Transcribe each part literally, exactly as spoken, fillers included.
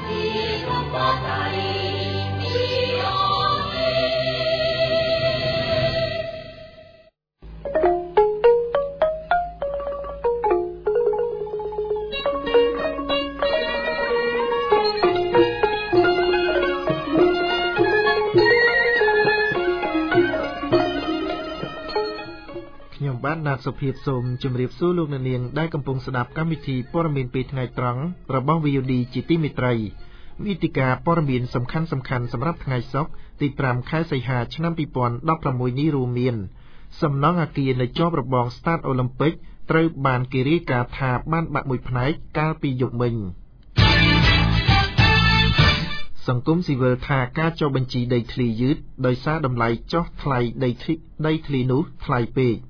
ណាត់សុភាពសូមជម្រាបសួរលោកអ្នកនាងដែលកំពុងស្ដាប់កម្មវិធីព័ត៌មានពេលថ្ងៃត្រង់របស់ វី អូ ឌី ជាទីមេត្រីវេទិកាព័ត៌មានសំខាន់ៗសម្រាប់ថ្ងៃសុក្រទីប្រាំខែសីហាឆ្នាំពីរពាន់ដប់ប្រាំមួយនេះរួមមានសំណង់អគារនៅជាប់របងស្តាតអូឡ িম্প ពិកត្រូវបានគេរាយការណ៍ថាបានបាក់មួយផ្នែកកាលពីយប់មិញសង្គមស៊ីវិលថាការចុះបញ្ជីដីធ្លីយឺតដោយសារតម្លៃចុះថ្លៃដីធ្លីដីធ្លីនោះថ្លៃពេក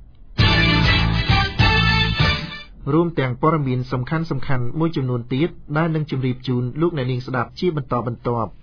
រួមទាំងព័ត៌មានសំខាន់សំខាន់មួយចំនួនទៀតដែលនឹងជម្រាបជូនលោកអ្នកនាងស្ដាប់ជាបន្តបន្ទាប់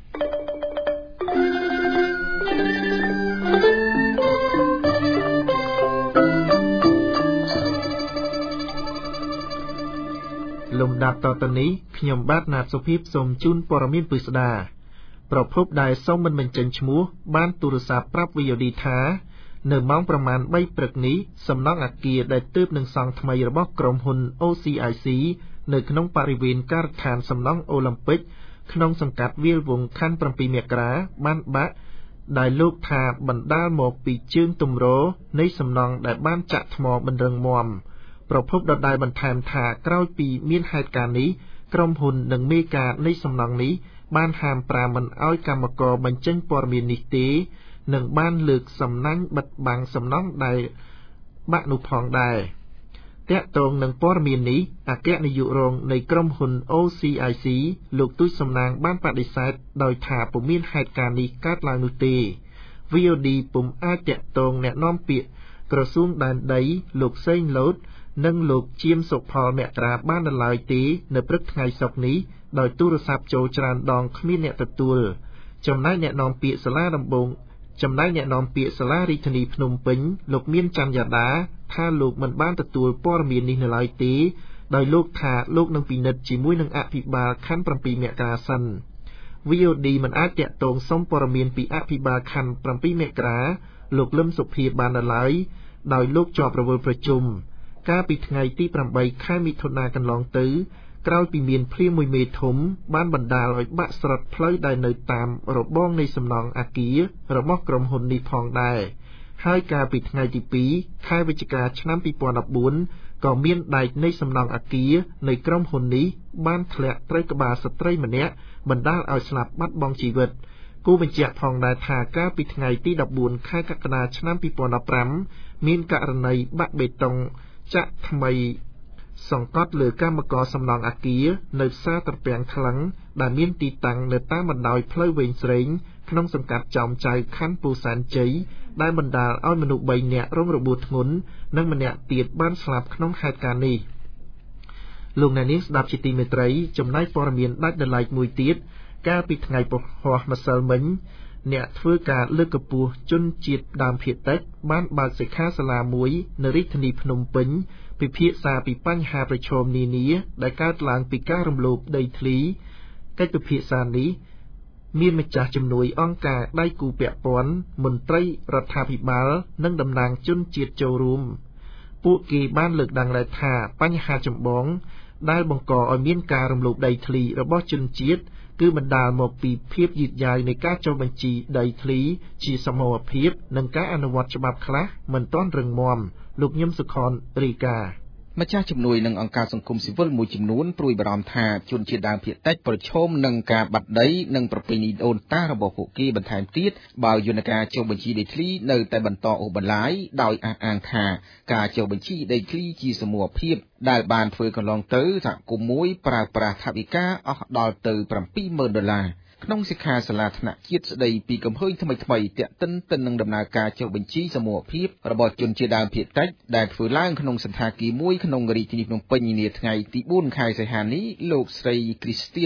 លំដាប់តទៅនេះខ្ញុំបាទណាតសុភាពសូមជូនព័ត៌មានពិស្ដាប្រភពដែលសូមមិនបញ្ចេញឈ្មោះបានទូរស័ព្ទប្រាប់ វី អូ ឌី ថានៅម៉ោងប្រមាណបីព្រឹកនេះសំណង់អគារដែលទើបនឹងសង់ថ្មីរបស់ក្រុមហ៊ុន អូ ស៊ី អាយ ស៊ី នៅក្នុងបរិវេណការដ្ឋានសំណង់អូឡ িম্প ពិកក្នុងសង្កាត់វាលវង្សខណ្ឌប្រាំពីរមករាបានបាក់ដែលលោកថាបណ្ដាលមកពីជើងទម្រនៃសំណង់ដែលបានចាក់ថ្មបណ្រឹងមាំប្រភពដដែលបន្ថែមថាក្រោយពីមានហេតុការណ៍នេះក្រុមហ៊ុននិងមេការនៃសំណង់នេះបានហាមប្រាមមិនឲ្យកម្មករបញ្ចេញព័ត៌មាននេះទេនិងបានលើកសំណាញ់បិទបាំងសំណង់ដែលបាក់នោះផងដែរតាក់ទងនឹងព័ត៌មាននេះអគ្គនាយករងនៃក្រុមហ៊ុន អូ ស៊ី អាយ ស៊ី លោកទូចសំណាងបានបដិសេធដោយថាពុំមានហេតុការណ៍នេះកើតឡើងនោះទេ វី អូ ឌី ពុំអាចតាក់ទងអ្នកនាំពាក្យក្រសួងដែនដីលោកសេងលូតនិងលោកជាមសុផលមករាបានដល់ឡើយទេនៅព្រឹកថ្ងៃសុក្រនេះដោយទូរស័ព្ទចូលច្រើនដងគ្មានអ្នកទទួលចំណែកអ្នកនាំពាក្យសាលាដំបងចំណែកអ្នកនាំពាក្យសាលារាជធានីភ្នំពេញលោកមានច័ន្ទយ៉ាដាថាលោកមិនបានទទួលព័ត៌មាននេះនៅឡើយទេដោយលោកថាលោកនឹងពិនិត្យជាមួយនឹងអភិបាលខណ្ឌប្រាំពីរមករាសិន វី អូ ឌី មិនអាចតាក់ទងសុំព័ត៌មានពីអភិបាលខណ្ឌប្រាំពីរមករាលោកលឹមសុភាបាននៅឡើយដោយលោកជាប់រវល់ប្រជុំកាលពីថ្ងៃទីប្រាំបីខែមិថុនាកន្លងទៅក្រោយពីមានភ្លៀងមួយមេធំបានបណ្ដាលឲ្យបាក់ស្រុតផ្លូវដែលនៅតាមរបងនៃសំណង់អគាររបស់ក្រុមហ៊ុននេះផងដែរហើយកាលពីថ្ងៃទីពីរខែវិច្ឆិកាឆ្នាំពីរពាន់ដប់បួនក៏មានដែកនៃសំណង់អគារនៃក្រុមហ៊ុននេះបានធ្លាក់ត្រូវក្បាលស្ត្រីម្នាក់បណ្ដាលឲ្យស្លាប់បាត់បង់ជីវិតគូបញ្ជាក់ផងដែរថាកាលពីថ្ងៃទីដប់បួនខែកក្កដាឆ្នាំពីរពាន់ដប់ប្រាំមានករណីបាក់បេតុងចាក់ថ្មីសង្កត់លើកម្មករសំណង់អគារនៅផ្សារត្រពាំងថ្លឹងដែលមានទីតាំងនៅតាមបណ្ដោយផ្លូវវែងស្រេងក្នុងសង្កាត់ចោមចៅខណ្ឌពោធិ៍សែនជ័យដែលបណ្ដាលឲ្យមនុស្សបីនាក់រងរបួសធ្ងន់និងម្នាក់ទៀតបានស្លាប់ក្នុងហេតុការណ៍នេះលោកអ្នកនាងស្ដាប់ជាទីមេត្រីចំណែកព័ត៌មានដាច់ដライមួយទៀតកាលពីថ្ងៃពហុម្សិលមិញអ្នកធ្វើការលើកកម្ពស់ជនជាតិដើមភាគតិចបានបើកសិក្ខាសាលាមួយនៅរាជធានីភ្នំពេញពិភាក្សាពីបញ្ហាប្រឈមនានាដែលកើតឡើងពីការរំលោភដីធ្លីកិច្ចពិភាក្សានេះមានម្ចាស់ជំនួយអង្គការដៃគូពាក់ព័ន្ធមន្ត្រីរដ្ឋាភិបាលនិងតំណាងជនជាតិចូលរួមពួកគេបានលើកឡើងដែរថាបញ្ហាចម្បងដែលបង្កឲ្យមានការរំលោភដីធ្លីរបស់ជនជាតិគឺបណ្ដាលមកពីភាពយឺតយ៉ាវនៃការចុះបញ្ជីដីធ្លីជាសមូហភាពនិងការអនុវត្តច្បាប់ខ្លះមិនទាន់រឹងមាំលោកញឹមសុខនរាយការណ៍ម្ចាស់ជំនួយនឹងអង្គការសង្គមស៊ីវិលមួយចំនួនព្រួយបារម្ភថាជនជាតិដើមភាគតិចប្រឈមនឹងការបាត់ដីនិងប្រពៃណីដូនតារបស់ពួកគេបន្ថែមទៀតបើយន្តការចុះបញ្ជីដីធ្លីនៅតែបន្តអូសបន្លាយដោយអះអាងថាការចុះបញ្ជីដីធ្លីជាសមូហភាពដែលបានធ្វើកន្លងទៅសហគមន៍មួយប្រើប្រាស់ថវិកាអស់ដល់ទៅប្រាំពីរម៉ឺនដុល្លារក្នុងសិក្ខាសាលាថ្នាក់ជាតិស្ដីពីកំហុសថ្មីថ្មីទាក់ទិនទៅនឹងដំណើរការចុះបញ្ជីសមូហភាពរបស់ជនជាតិដើមភាគតិចដែលធ្វើឡើងក្នុងសន្តាគារមួយក្នុងរាជធានីភ្នំពេញនាថ្ងៃទីបួនខែសីហានេះលោកស្រីគ្រីស្ទីន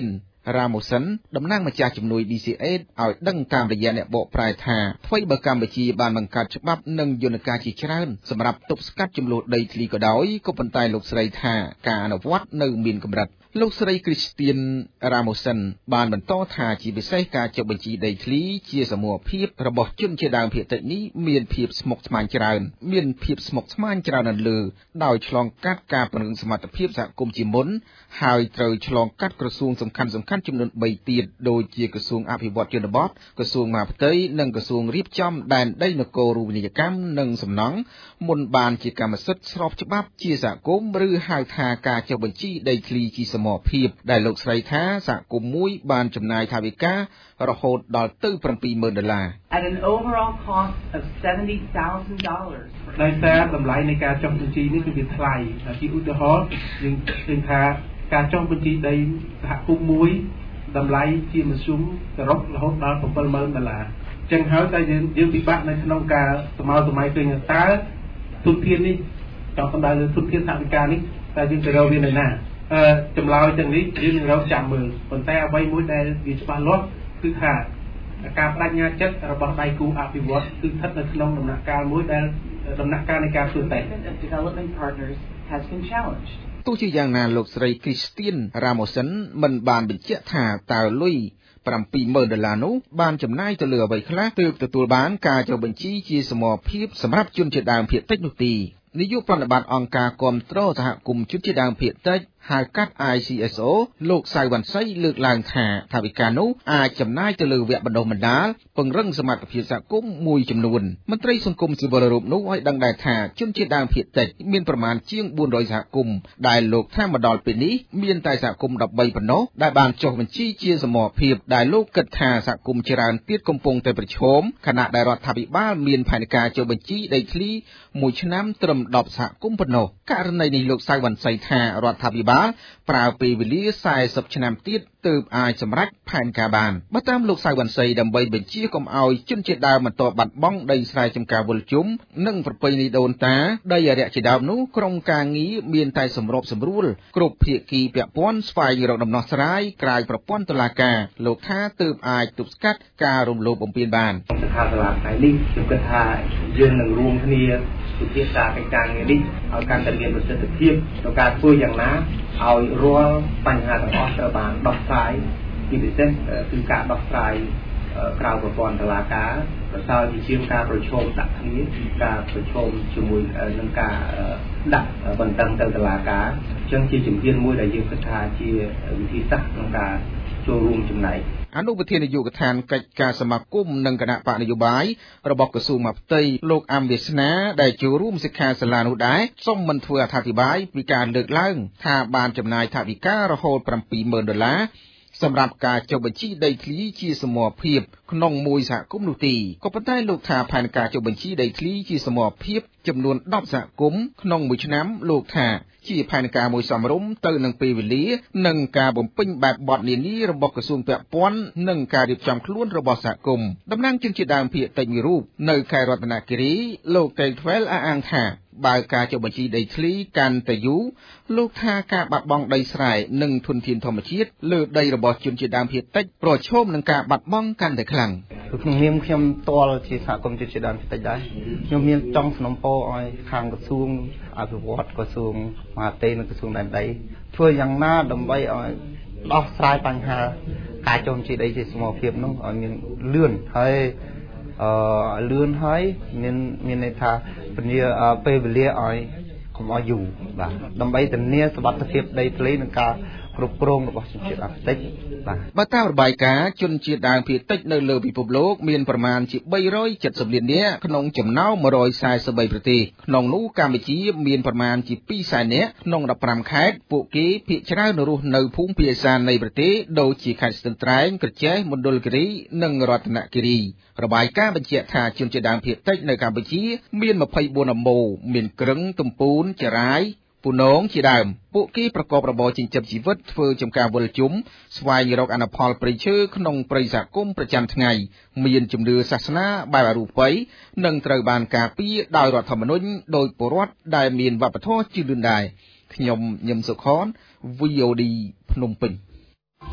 Ramoson តំណាងម្ចាស់ជំនួយ D C A ឲ្យដឹងតាមរយៈអ្នកបកប្រែថាអ្វីបើកម្ពុជាបានបង្កើតច្បាប់និងយន្តការជាច្រើនសម្រាប់ទប់ស្កាត់ចំនួនដីធ្លីក៏ដោយក៏ប៉ុន្តែលោកស្រីថាការអនុវត្តនៅមានកម្រិតលោកស្រី Christine Ramoson បានបន្តថាជាពិសេសការចុះបញ្ជីដីធ្លីជាសមូហភាពរបស់ជនជាដើមភាគតិចនេះមានភាពស្មុគស្មាញច្រើនមានភាពស្មុគស្មាញច្រើននៅលើដោយឆ្លងកាត់ការពង្រឹងសមត្ថភាពសហគមន៍ជាមុនហើយត្រូវឆ្លងកាត់ក្រសួងសំខាន់ៗចំនួនបីទៀតដូចជាក្រសួងអភិវឌ្ឍជនបទក្រសួងមហាផ្ទៃនិងក្រសួងរៀបចំដែនដីនគររូបនីយកម្មនិងសំណង់មុនបានជាកម្មសិទ្ធិស្របច្បាប់ជាសហគមន៍ឬហៅថាការចុះបញ្ជីដីធ្លីជាសមូហភាពដែលលោកស្រីថាសហគមន៍មួយបានចំណាយថវិការហូតដល់ទៅseven thousandដុល្លារ At an overall cost of seventy thousand dollars ដោយសារតម្លៃនៃការចុះបញ្ជីនេះគឺវាថ្លៃជាឧទាហរណ៍យើងឃើញថាការចុះបញ្ជីដីសហគមន៍មួយតម្លៃជាមធ្យមសរុបរហូតដល់seven thousandដុល្លារអញ្ចឹងហើយតែយើងយើងពិបាកនៅក្នុងការសម័យសម័យឃើញតើទុនធាននេះចង់សម្ដៅលើទុនធានថវិកានេះតែយើងទៅរកវានៅណាអឺចម្លើយទាំងនេះយើងនឹងរកចាំមើលប៉ុន្តែអ្វីមួយដែលវាច្បាស់លាស់គឺថាការបដិញ្ញាចិត្តរបស់ដៃគូអភិវឌ្ឍគឺស្ថិតនៅក្នុងដំណាក់កាលមួយដែលដំណាក់កាលនៃការធ្វើតេស្ត development partners has been challenged ទោះជាយ៉ាងណាលោកស្រី Christine Ramoson មិនបានបញ្ជាក់ថាតើលុយseven thousandដុល្លារនោះបានចំណាយទៅលើអ្វីខ្លះទើបទទួលបានការចុះបញ្ជីជាសមូហភាពសម្រាប់ជនជាដើមភាគតិចនោះទេនាយកប្រតិបត្តិអង្គការគាំទ្រសហគមន៍ជនជាដើមភាគតិចហៅកាត់ I C S O លោកសៅវណ្ណសីលើកឡើងថាថវិកានោះអាចចំណាយទៅលើវគ្គបណ្ដុះបណ្ដាលពង្រឹងសមត្ថភាពសហគមន៍មួយចំនួនមន្ត្រីសង្គមស៊ីវិលរូបនោះឲ្យដឹងដែរថាជនជាដើមភាគតិចមានប្រមាណជាងfour hundredសហគមន៍ដែលលោកថាមកដល់ពេលនេះមានតែសហគមន៍thirteenប៉ុណ្ណោះដែលបានចុះបញ្ជីជាសមូហភាពដែលលោកគិតថាសហគមន៍ច្រើនទៀតកំពុងតែប្រឈមខណៈដែលរដ្ឋាភិបាលមានផែនការចុះបញ្ជីដីធ្លីមួយឆ្នាំត្រឹមtenសហគមន៍ប៉ុណ្ណោះករណីនេះលោកសៅវណ្ណសីថារដ្ឋាភិបាលប្រើពេលវេលាfortyឆ្នាំទៀតទើបអាចសម្រេចផែនការបានបើតាមលោកសៅវណ្ណសីដើម្បីបញ្ជាកុំឲ្យជនជាតិដើមបន្តបាត់បង់ដីស្រែចម្ការវិលជុំនិងប្រពៃណីដូនតាដីអរិយជាដើមនោះក្រុមការងារមានតែសម្របសម្រួលគ្រប់ភាគីពាក់ព័ន្ធស្វែងរកដំណោះស្រាយក្រៅប្រព័ន្ធតុលាការលោកថាទើបអាចទប់ស្កាត់ការរំលោភបំពានបានស្ថាប័នថ្ងៃនេះខ្ញុំគិតថាយើងនឹងរួមគ្នាពិភាក្សាកិច្ចការងារនេះឲ្យកាន់តែមានប្រសិទ្ធភាពក្នុងការធ្វើយ៉ាងណាឲ្យរាល់បញ្ហាទាំងអស់ត្រូវបានដោះស្រាយពីពិសេសគឺការដោះស្រាយក្រៅប្រព័ន្ធតុលាការប្រសើរជាជាងការប្រឈមដាក់គ្នាការប្រឈមជាមួយនឹងការដាក់បន្តឹងទៅតុលាការអញ្ចឹងជាជំហានមួយដែលយើងគិតថាជាវិធីសាស្ត្រក្នុងការចូលរួមចំណែកអនុប្រធាននាយកដ្ឋានកិច្ចការសមាគមនិងគណៈបកនយោបាយរបស់ក្រសួងមហាផ្ទៃលោកអំវាសនាដែលចូលរួមសិក្ខាសាលានោះដែរសូមមិនធ្វើអត្ថាធិប្បាយពីការលើកឡើងថាបានចំណាយថវិការហូតseven thousandដុល្លារសម្រាប់ការចុះបញ្ជីដីធ្លីជាសមូហភាពក្នុងមួយសហគមន៍នោះទេក៏ប៉ុន្តែលោកថាផែនការចុះបញ្ជីដីធ្លីជាសមូហភាពចំនួនtenសហគមន៍ក្នុងមួយឆ្នាំលោកថាជាផែនការមួយសមរម្យទៅនឹងពេលវេលានិងការបំពេញបែបបទនានារបស់ក្រសួងពាក់ព័ន្ធនិងការរៀបចំខ្លួនរបស់សហគមន៍តំណាងជនជាដើមភាគតិចមួយរូបនៅខេត្តរតនគិរីលោកកេលថ្វែលអះអាងថាបើការចុះបញ្ជីដីធ្លីកាន់តែយូរលោកថាការបាត់បង់ដីស្រែនិងធនធានធម្មជាតិលើដីរបស់ជនជាដើមភាគតិចប្រឈមនឹងការបាត់បង់កាន់តែខ្លាំងក្នុងនាមខ្ញុំផ្ទាល់ជាសហគមន៍ជនជាដើមភាគតិចដែរខ្ញុំមានចង់สนับสนุนឲ្យខាងក្រសួងអភិវឌ្ឍក្រសួងមហាផ្ទៃនិងក្រសួងដែនដីធ្វើយ៉ាងណាដើម្បីឲ្យដោះស្រាយបញ្ហាការចុះបញ្ជីដីជាសមូហភាពនោះឲ្យមានលឿនហើយអឺលឿនហើយមានមានន័យថាពន្យាពេលវេលាឲ្យកុំឲ្យយូរបាទដើម្បីធានាសុវត្ថិភាពដីធ្លីនិងការគ្រប់គ្រងរបស់ជនជាតិដើមភាគតិចបាទបើតាមរបាយការណ៍ជនជាតិដើមភាគតិចនៅលើពិភពលោកមានប្រមាណជាthree hundred seventyលាននាក់ក្នុងចំណោមone hundred forty-threeប្រទេសក្នុងនោះកម្ពុជាមានប្រមាណជាtwoសែននាក់ក្នុងfifteenខេត្តពួកគេភាគច្រើនរស់នៅភូមិភាគឦសាននៃប្រទេសដូចជាខេត្តស្ទឹងត្រែងក្រចេះមណ្ឌលគិរីនិងរតនគិរីរបាយការណ៍បញ្ជាក់ថាជនជាតិដើមភាគតិចនៅកម្ពុជាមានtwenty-fourអំបូរមានគ្រឹងទំពូនចារាយពូនងជាដើមពួកគេប្រកបរបរចិញ្ចឹមជីវិតធ្វើចំការវិលជុំស្វែងរកអនុផលព្រៃឈើក្នុងព្រៃសហគមន៍ប្រចាំថ្ងៃមានជំនឿសាសនាបែបអរូបីនិងត្រូវបានការពារដោយរដ្ឋធម្មនុញ្ញដោយពលរដ្ឋដែលមានវប្បធម៌ជឿនលឿនដែរខ្ញុំញឹមសុខន V O D ភ្នំពេញ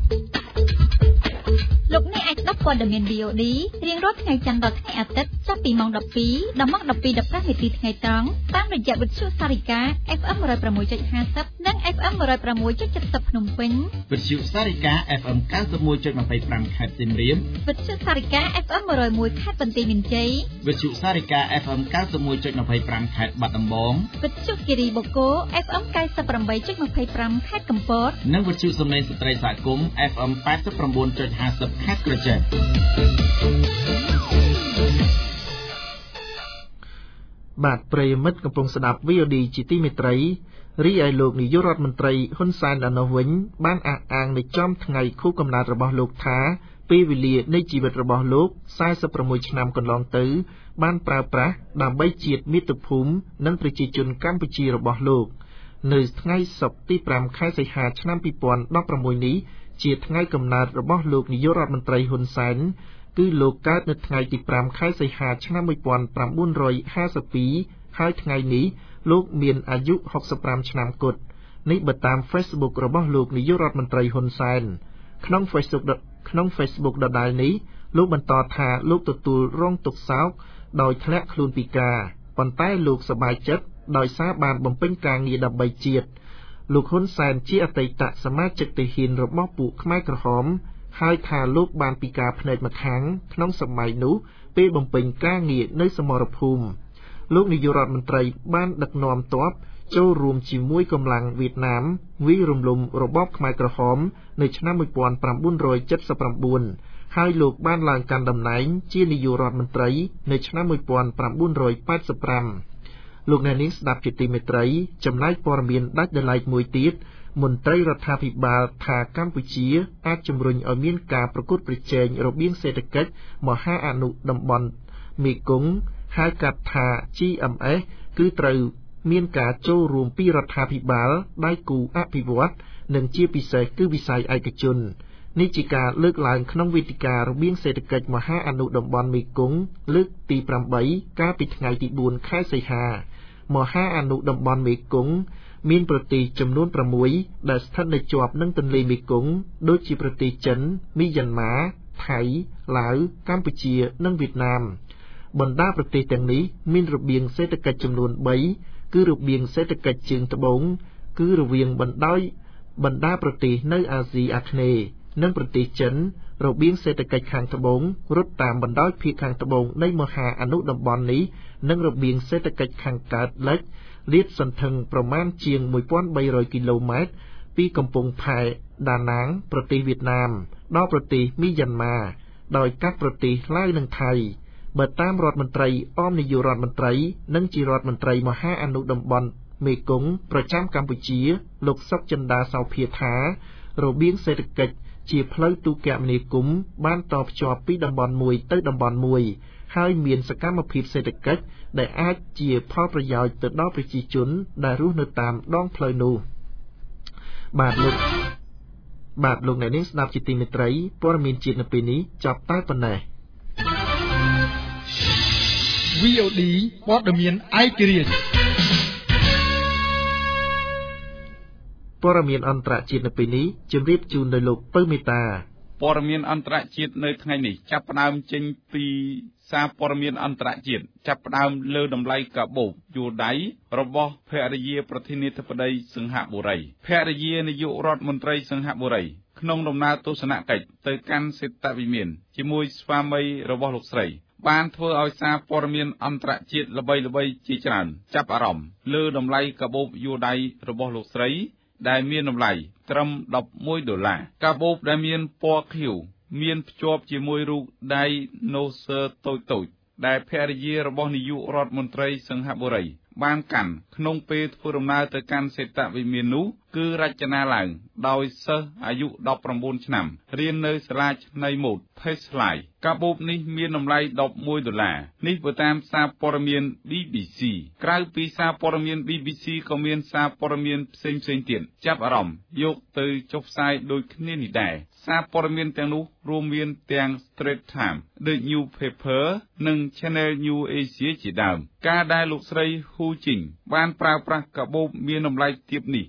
លោកអ្នកអាចស្ដាប់ព័ត៌មាន វី អូ ឌី រៀងរាល់ថ្ងៃច័ន្ទដល់ថ្ងៃអាទិត្យចាប់ពីម៉ោង ដប់ពីរ ដល់ម៉ោង ដប់ពីរ ដប់ប្រាំនាទីថ្ងៃត្រង់តាមរយៈវិទ្យុសារិកា អេฟ អេម one oh six point five zero និង អេฟ អេម one oh six point seven zero ភ្នំពេញវិទ្យុសារិកា អេฟ អេម ninety-one point two five ខេត្តសៀមរាបវិទ្យុសារិកា អេฟ អេម one oh one ខេត្តបន្ទាយមានជ័យវិទ្យុសារិកា អេฟ អេម ninety-one point two five ខេត្តបាត់ដំបងវិទ្យុគិរីបូកូ អេฟ អេម ninety-eight point two five ខេត្តកំពតនិងវិទ្យុសំឡេងស្ត្រីសហគមន៍ អេฟ អេម eighty-nine point five zero ខេត្តក្រចេះបាទប្រិយមិត្តកំពុងស្ដាប់ វី អូ ឌី ជាទីមេត្រីរីឯលោកនាយករដ្ឋមន្ត្រីហ៊ុនសែនឯណោះវិញបានអះអាងនៅចំថ្ងៃខួបកំណើតរបស់លោកថាពេលវេលានៃជីវិតរបស់លោកforty-sixឆ្នាំកន្លងទៅបានប្រើប្រាស់ដើម្បីជាតិមាតុភូមិនិងប្រជាជនកម្ពុជារបស់លោកនៅថ្ងៃសុក្រទីfiveខែសីហាឆ្នាំtwo thousand sixteenនេះជាថ្ងៃកំណើតរបស់លោកនាយករដ្ឋមន្ត្រីហ៊ុនសែនគឺលោកកើតនៅថ្ងៃទីfiveខែសីហាឆ្នាំnineteen fifty-twoហើយថ្ងៃនេះលោកមានអាយុsixty-fiveឆ្នាំគត់នេះបើតាម Facebook របស់លោកនាយករដ្ឋមន្ត្រីហ៊ុនសែនក្នុង Facebook ក្នុង Facebook ដដែលនេះលោកបន្តថាលោកទទួលរងទុក្ខសោកដោយធ្លាក់ខ្លួនពិការប៉ុន្តែលោកសប្បាយចិត្តដោយសារបានបំពេញការងារដើម្បីជាតិលោកហ៊ុនសែនជាអតីតសមាជិកទាហានរបស់ពួកខ្មែរក្រហមហើយថាលោកបានពិការភ្នែកម្ខាងក្នុងសម័យនោះពេលបំពេញការងារនៅសមរភូមិលោកនាយករដ្ឋមន្ត្រីបានដឹកនាំទ័ពចូលរួមជាមួយកម្លាំងវៀតណាមវាយរំលំរបបខ្មែរក្រហមនៅឆ្នាំnineteen seventy-nineហើយលោកបានឡើងកាន់តំណែងជានាយករដ្ឋមន្ត្រីនៅឆ្នាំnineteen eighty-fiveលោកអ្នកនាងស្ដាប់ជាទីមេត្រីចំណែកព័ត៌មានដាច់ដោយឡែកមួយទៀតមន្ត្រីរដ្ឋាភិបាលថាកម្ពុជាអាចជំរុញឲ្យមានការប្រកួតប្រជែងរបៀងសេដ្ឋកិច្ចមហាអនុតំបន់មេគង្គហៅកាត់ថា G M S គឺត្រូវមានការចូលរួមពីរដ្ឋាភិបាលដៃគូអភិវឌ្ឍនិងជាពិសេសគឺវិស័យឯកជននេះជាការលើកឡើងក្នុងវេទិការបៀងសេដ្ឋកិច្ចមហាអនុតំបន់មេគង្គលើកទីeightកាលពីថ្ងៃទីfourខែសីហាមហាអនុតំបន់មេគង្គមានប្រទេសចំនួនsixដែលស្ថិតនៅជាប់នឹងទន្លេមេគង្គដូចជាប្រទេសចិនមីយ៉ាន់ម៉ាថៃឡាវកម្ពុជានិងវៀតណាមបណ្ដាប្រទេសទាំងនេះមានរបៀងសេដ្ឋកិច្ចចំនួនthreeគឺរបៀងសេដ្ឋកិច្ចជើងត្បូងគឺរវាងបណ្ដោយបណ្ដាប្រទេសនៅអាស៊ីអាគ្នេយ៍និងប្រទេសចិនរបៀងសេដ្ឋកិច្ចខាងត្បូងរត់តាមបណ្ដោយភាគខាងត្បូងនៃមហាអនុតំបន់នេះនិងរបៀងសេដ្ឋកិច្ចខាងកើតលិចលាតសន្ធឹងប្រមាណជាងone thousand three hundredគីឡូម៉ែត្រពីកំពង់ផែដាណាងប្រទេសវៀតណាមដល់ប្រទេសមីយ៉ាន់ម៉ាដោយកាត់ប្រទេសឡាវនិងថៃបើតាមរដ្ឋមន្ត្រីអមនាយករដ្ឋមន្ត្រីនិងជារដ្ឋមន្ត្រីមហាអនុតំបន់មេគង្គប្រចាំកម្ពុជាលោកសុកចិន្តាសោភាថារបៀងសេដ្ឋកិច្ចជាផ្លូវទូរគមនាគមន៍បានតភ្ជាប់ពីតំបន់មួយទៅតំបន់មួយហើយមានសកម្មភាពសេដ្ឋកិច្ចដែលអាចជាផលប្រយោជន៍ទៅដល់ប្រជាជនដែលរស់នៅតាមដងផ្លូវនោះបាទលោកបាទលោកអ្នកនាងស្ដាប់ជាទីមេត្រីព័ត៌មានជាតិនៅពេលនេះចប់តែប៉ុណ្ណេះវី អូ ឌី ព័ត៌មានឯករាជ្យព័ត៌មានអន្តរជាតិនៅពេលនេះជម្រាបជូនដោយលោកពៅមេតាព័ត៌មានអន្តរជាតិនៅថ្ងៃនេះចាប់ផ្ដើមចេញពីសារព័ត៌មានអន្តរជាតិចាប់ផ្ដើមលើតម្លៃកាបូបយួរដៃរបស់ភរិយាប្រធានាធិបតីសិង្ហបុរីភរិយានាយករដ្ឋមន្ត្រីសិង្ហបុរីក្នុងដំណើរទស្សនកិច្ចទៅកាន់សេតវិមានជាមួយស្វាមីរបស់លោកស្រីបានធ្វើឲ្យសារព័ត៌មានអន្តរជាតិល្បីៗជាច្រើនចាប់អារម្មណ៍លើតម្លៃកាបូបយួរដៃរបស់លោកស្រីដែលមានតម្លៃត្រឹមelevenដុល្លារកាបូបដែលមានពណ៌ខៀវមានភ្ជាប់ជាមួយរូបដៃណូសឺតូចៗដែលភរិយារបស់នាយករដ្ឋមន្ត្រីសិង្ហបុរីបានកាន់ក្នុងពេលធ្វើដំណើរទៅកាន់សេតវិមាននោះគឺរចនាឡើងដោយសិស្សអាយុnineteenឆ្នាំរៀននៅសាលាឆ្នៃម៉ូដ Paisley កាបូបនេះមានតម្លៃelevenដុល្លារនេះបើតាមសារព័ត៌មាន B B C ក្រៅពីសារព័ត៌មាន B B C ក៏មានសារព័ត៌មានផ្សេងៗទៀតចាប់អារម្មណ៍យកទៅចុះផ្សាយដូចគ្នានេះដែរសារព័ត៌មានទាំងនោះរួមមានទាំង Straits Times, The New Paper និង Channel New Asia ជាដើមការដែលលោកស្រីហ៊ូជីងបានប្រើប្រាស់កាបូបមានតម្លៃទាបនេះនាំឲ្យ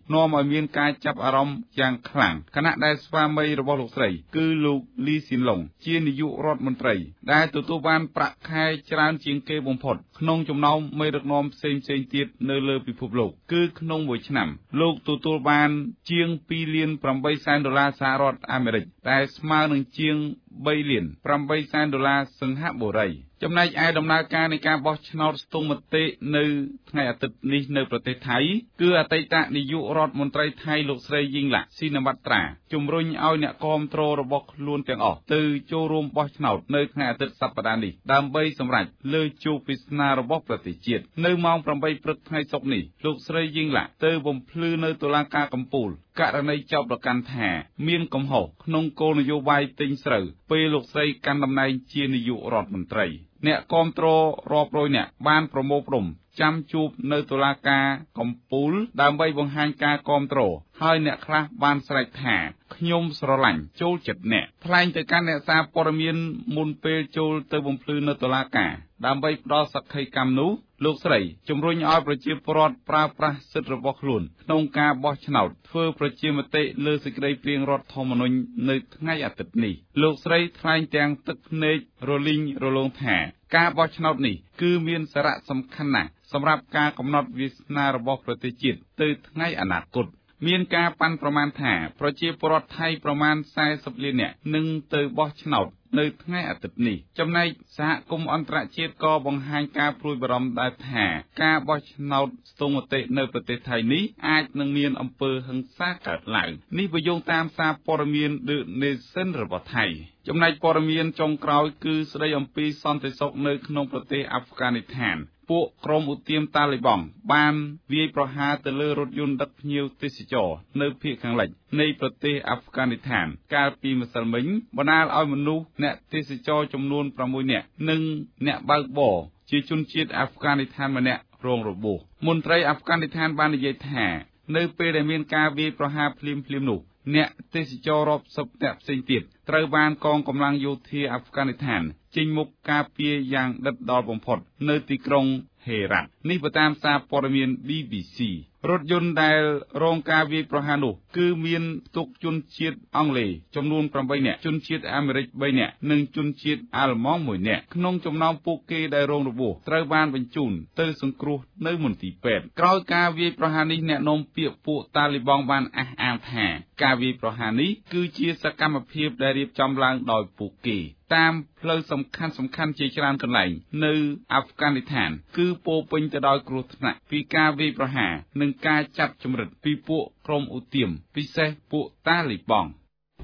មានការចាប់អារម្មណ៍យ៉ាងខ្លាំងខណៈដែលស្វាមីរបស់លោកស្រីគឺលោកលីស៊ីនឡុងជានាយករដ្ឋមន្ត្រីដែលទទួលបានប្រាក់ខែច្រើនជាងគេបំផុតក្នុងចំណោមមេដឹកនាំផ្សេងៗទៀតនៅលើពិភពលោកគឺក្នុងមួយឆ្នាំលោកទទួលបានជាងពីរលានប្រាំបីសែនដុល្លារសហរដ្ឋអាមេរិកដែលស្មើនឹងជាងបីលានប្រាំបីសែនដុល្លារសិង្ហបុរីចំណែកឯដំណើរការនៃការបោះឆ្នោតស្ទង់មតិនៅថ្ងៃអាទិត្យនេះនៅប្រទេសថៃគឺអតីតនាយករដ្ឋមន្ត្រីថៃលោកស្រីយីងឡាក់ស៊ីណាវ៉ាត្រាជំរុញឲ្យអ្នកគាំទ្ររបស់ខ្លួនទាំងអស់ទៅចូលរួមបោះឆ្នោតនៅថ្ងៃអាទិត្យសប្តាហ៍នេះដើម្បីសម្រេចលើជោគវាសនារបស់ប្រទេសជាតិនៅម៉ោងប្រាំបីព្រឹកថ្ងៃសុក្រនេះលោកស្រីយីងឡាក់ទៅបំភ្លឺនៅតុលាការកំពូលករណីចោទប្រកាន់ថាមានកំហុសក្នុងគោលនយោបាយទិញស្រូវពេលលោកស្រីកាន់តំណែងជានាយករដ្ឋមន្ត្រីអ្នកគាំទ្ររាប់រយនាក់បានប្រមូលផ្ដុំចាំជួបនៅតុលាការកំពូលដើម្បីបង្ហាញការគាំទ្រហើយអ្នកខ្លះបានស្រែកថាខ្ញុំស្រឡាញ់ចូលចិត្តអ្នកថ្លែងទៅកាន់អ្នកសារព័ត៌មានមុនពេលចូលទៅបំភ្លឺនៅតុលាការដើម្បីផ្ដល់សក្ខីកម្មនោះលោកស្រីជំរុញឲ្យប្រជាពលរដ្ឋប្រើប្រាស់សិទ្ធិរបស់ខ្លួនក្នុងការបោះឆ្នោតធ្វើប្រជាមតិលើសេចក្តីព្រាងរដ្ឋធម្មនុញ្ញនៅថ្ងៃអាទិត្យនេះលោកស្រីថ្លែងទាំងទឹកភ្នែករលីងរលោងថាការបោះឆ្នោតនេះគឺមានសារៈសំខាន់ណាស់សម្រាប់ការកំណត់វាសនារបស់ប្រទេសជាតិទៅថ្ងៃអនាគតមានការប៉ាន់ប្រមាណថាប្រជាពលរដ្ឋថៃប្រមាណសែសិបលាននាក់នឹងទៅបោះឆ្នោតនៅថ្ងៃអាទិត្យនេះចំណែកសហគមន៍អន្តរជាតិក៏បង្ហាញការព្រួយបារម្ភដែរថាការបោះឆ្នោតស្ទង់មតិនៅប្រទេសថៃនេះអាចនឹងមានអំពើហិង្សាកើតឡើងនេះបើយោងតាមសារព័ត៌មាន The Nation របស់ថៃចំណែកព័ត៌មានចុងក្រោយគឺស្ដីអំពីសន្តិសុខនៅក្នុងប្រទេសអាហ្វហ្គានីស្ថានពួកក្រុមឧទាមតាលីបង់បានវាយប្រហារទៅលើរថយន្តដឹកភ្ញៀវទេសចរនៅភាគខាងលិចនៃប្រទេសអាហ្វហ្គានីស្ថានកាលពីម្សិលមិញបណ្ដាលឲ្យមនុស្សអ្នកទេសចរចំនួនប្រាំមួយនាក់និងអ្នកបើកបរជាជនជាតិអាហ្វហ្គានីស្ថានម្នាក់រងរបួសមន្ត្រីអាហ្វហ្គានីស្ថានបាននិយាយថានៅពេលដែលមានការវាយប្រហារភ្លាមៗនោះអ្នកទេសចររាប់សិបនាក់ផ្សេងទៀតត្រូវបានកងកម្លាំងយោធាអាហ្វហ្គានីស្ថានចេញមុខការពារយ៉ាងដិតដល់បំផុតនៅទីក្រុងហេរ៉ាត់នេះបើតាមសារព័ត៌មាន ប៊ី ប៊ី ស៊ី រថយន្តដែលរងការវាយប្រហារនោះគឺមានផ្ទុកជនជាតិអង់គ្លេសចំនួនប្រាំបីនាក់ជនជាតិអាមេរិកបីនាក់និងជនជាតិអាល្លឺម៉ង់មួយនាក់ក្នុងចំណោមពួកគេដែលរងរបួសត្រូវបានបញ្ជូនទៅសង្គ្រោះនៅមន្ទីរពេទ្យក្រោយការវាយប្រហារនេះអ្នកនាំពាក្យពួកតាលីបង់បានអះអាងថាការវាយប្រហារនេះគឺជាសកម្មភាពដែលរៀបចំឡើងដោយពួកគេតាមផ្លូវសំខាន់សំខាន់ជាច្រើនកន្លែងនៅអាហ្វហ្គានីស្ថានគឺពោពេញទៅដោយគ្រោះថ្នាក់ពីការវាយប្រហារនិងការចាប់ចម្រិតពីពួកក្រុមឧទាមពិសេសពួកតាលីបង់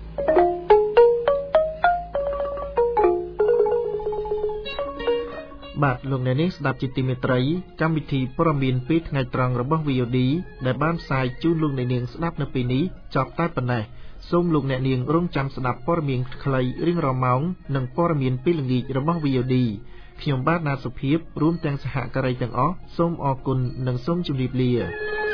បាទលោកអ្នកនាងស្ដាប់ជាទីមេត្រីកម្មវិធីព័ត៌មានពេលថ្ងៃត្រង់របស់ វី អូ ឌី ដែលបានផ្សាយជូនលោកអ្នកនាងស្ដាប់នៅពេលនេះចប់តែប៉ុណ្ណេះសូមលោកអ្នកនាងរងចាំស្ដាប់ព័ត៌មានខ្លីរៀងរាល់ម៉ោងនិងព័ត៌មានពេលល្ងាចរបស់ វី អូ ឌី ខ្ញុំបាទណាសុភាពរួមទាំងសហការីទាំងអស់សូមអរគុណនិងសូមជម្រាបលា